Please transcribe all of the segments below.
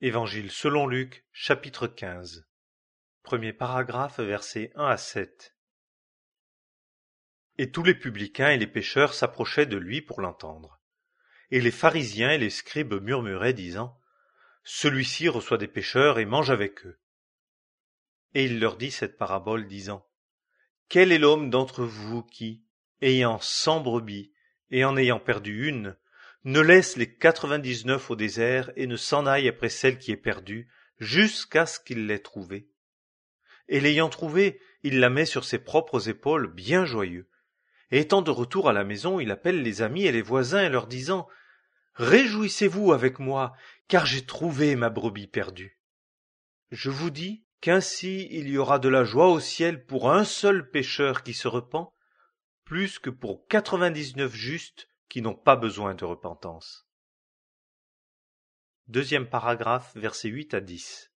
Évangile selon Luc, chapitre 15. Premier paragraphe, versets 1 à 7. Et tous les publicains et les pécheurs s'approchaient de lui pour l'entendre. Et les pharisiens et les scribes murmuraient, disant : Celui-ci reçoit des pécheurs et mange avec eux. Et il leur dit cette parabole, disant : Quel est l'homme d'entre vous qui, ayant 100 brebis, et en ayant perdu une, ne laisse les 99 au désert et ne s'en aille après celle qui est perdue, jusqu'à ce qu'il l'ait trouvée. Et l'ayant trouvée, il la met sur ses propres épaules, bien joyeux. Et étant de retour à la maison, il appelle les amis et les voisins, et leur disant : Réjouissez-vous avec moi, car j'ai trouvé ma brebis perdue. Je vous dis qu'ainsi il y aura de la joie au ciel pour un seul pécheur qui se repent, plus que pour 99 justes qui n'ont pas besoin de repentance. Deuxième paragraphe, versets 8 à 10.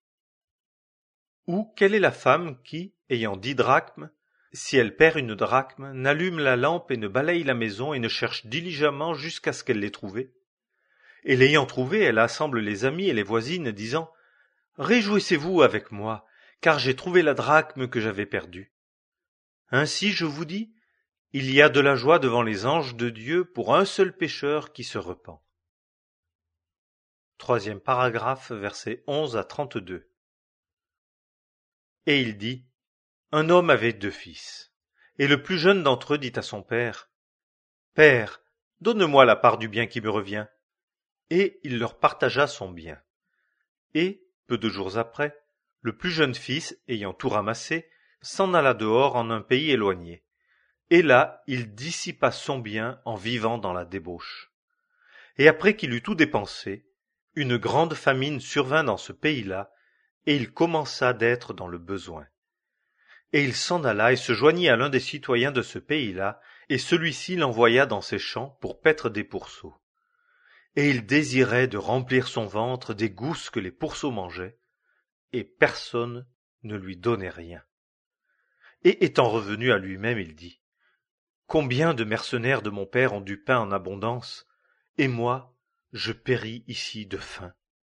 Ou quelle est la femme qui, ayant 10 drachmes, si elle perd une drachme, n'allume la lampe et ne balaye la maison et ne cherche diligemment jusqu'à ce qu'elle l'ait trouvée? Et l'ayant trouvée, elle assemble les amis et les voisines, disant : Réjouissez-vous avec moi, car j'ai trouvé la drachme que j'avais perdue. Ainsi, je vous dis, il y a de la joie devant les anges de Dieu pour un seul pécheur qui se repent. Troisième paragraphe, versets 11 à 32. Et il dit : Un homme avait 2 fils. Et le plus jeune d'entre eux dit à son père : Père, donne-moi la part du bien qui me revient. Et il leur partagea son bien. Et, peu de jours après, le plus jeune fils, ayant tout ramassé, s'en alla dehors en un pays éloigné. Et là, il dissipa son bien en vivant dans la débauche. Et après qu'il eut tout dépensé, une grande famine survint dans ce pays-là, et il commença d'être dans le besoin. Et il s'en alla et se joignit à l'un des citoyens de ce pays-là, et celui-ci l'envoya dans ses champs pour paître des pourceaux. Et il désirait de remplir son ventre des gousses que les pourceaux mangeaient, et personne ne lui donnait rien. Et étant revenu à lui-même, il dit : Combien de mercenaires de mon père ont du pain en abondance, et moi, je péris ici de faim.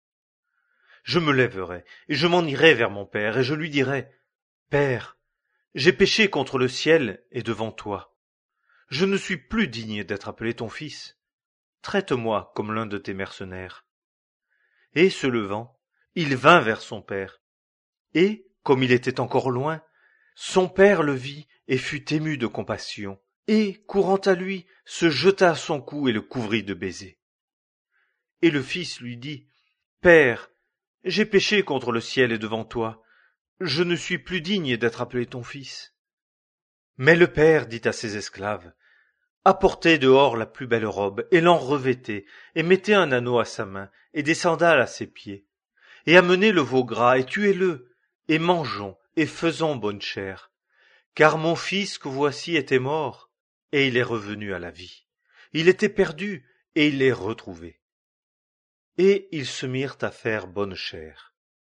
Je me lèverai, et je m'en irai vers mon père, et je lui dirai : Père, j'ai péché contre le ciel et devant toi. Je ne suis plus digne d'être appelé ton fils. Traite-moi comme l'un de tes mercenaires. Et se levant, il vint vers son père. Et, comme il était encore loin, son père le vit et fut ému de compassion, et, courant à lui, se jeta à son cou et le couvrit de baisers. Et le fils lui dit : Père, j'ai péché contre le ciel et devant toi. Je ne suis plus digne d'être appelé ton fils. Mais le père dit à ses esclaves : Apportez dehors la plus belle robe, et l'en revêtez, et mettez un anneau à sa main, et des sandales à ses pieds. Et amenez le veau gras, et tuez-le, et mangeons, et faisons bonne chère. Car mon fils que voici était mort, et il est revenu à la vie. Il était perdu, et il est retrouvé. Et ils se mirent à faire bonne chère.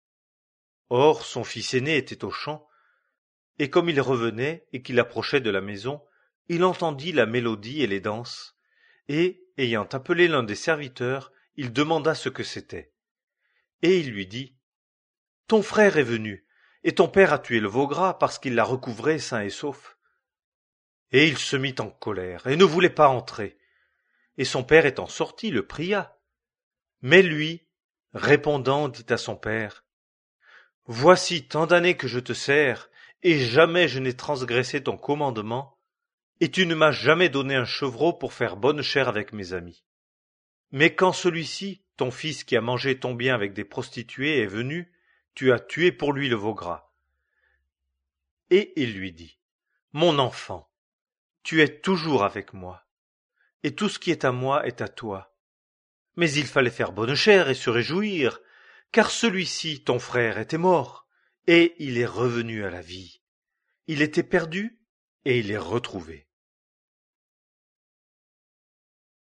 Or son fils aîné était au champ, et comme il revenait et qu'il approchait de la maison, il entendit la mélodie et les danses, et, ayant appelé l'un des serviteurs, il demanda ce que c'était. Et il lui dit : Ton frère est venu, et ton père a tué le veau gras parce qu'il l'a recouvré sain et sauf. Et il se mit en colère, et ne voulait pas entrer. Et son père étant sorti, le pria. Mais lui, répondant, dit à son père : Voici tant d'années que je te sers, et jamais je n'ai transgressé ton commandement, et tu ne m'as jamais donné un chevreau pour faire bonne chère avec mes amis. Mais quand celui-ci, ton fils qui a mangé ton bien avec des prostituées, est venu, tu as tué pour lui le veau gras. Et il lui dit : Mon enfant, tu es toujours avec moi, et tout ce qui est à moi est à toi. Mais il fallait faire bonne chère et se réjouir, car celui-ci, ton frère, était mort, et il est revenu à la vie. Il était perdu, et il est retrouvé.